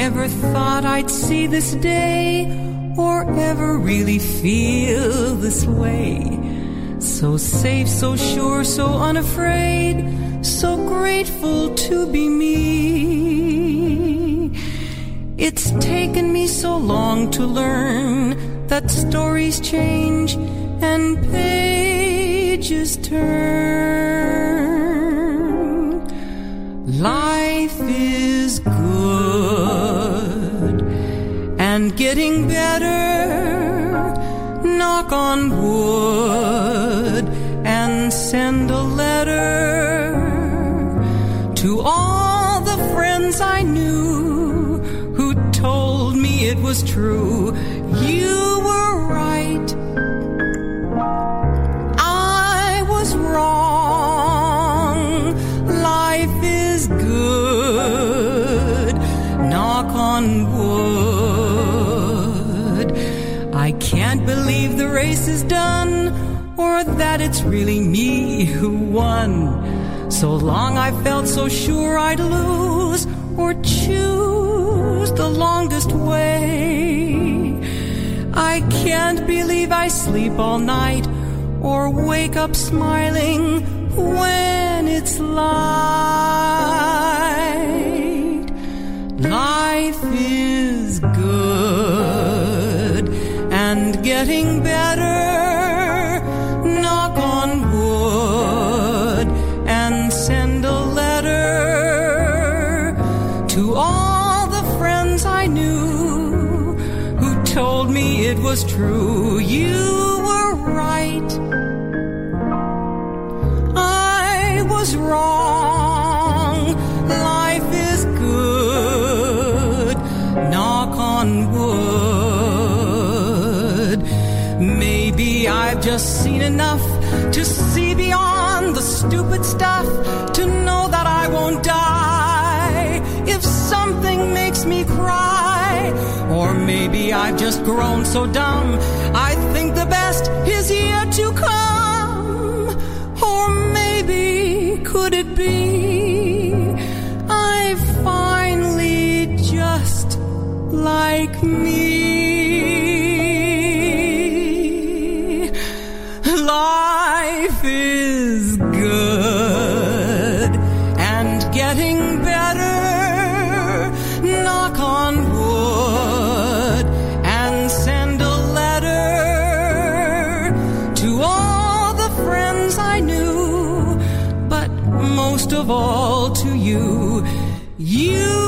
never thought I'd see this day or ever really feel this way. So safe, so sure, so unafraid, so grateful to be me. It's taken me so long to learn that stories change and pages turn. Life is good and getting better. Knock on wood and send a letter to all the friends I knew who told me it was true. You were right, I was wrong. Life is good. Knock on wood. I can't believe the race is done, or that it's really me who won. So long I felt so sure I'd lose or choose the longest way. I can't believe I sleep all night or wake up smiling when it's light. Life is good and getting better. Knock on wood and send a letter to all the friends I knew who told me it was true. You were right, I was wrong. Life is good. Knock on wood. Maybe I've just seen enough to see beyond the stupid stuff, to know that I won't die if something makes me cry. Or maybe I've just grown so dumb I think the best is yet to come. Or maybe, could it be, I finally just like me? Life is good and getting better. Knock on wood and send a letter to all the friends I knew, but most of all to you. You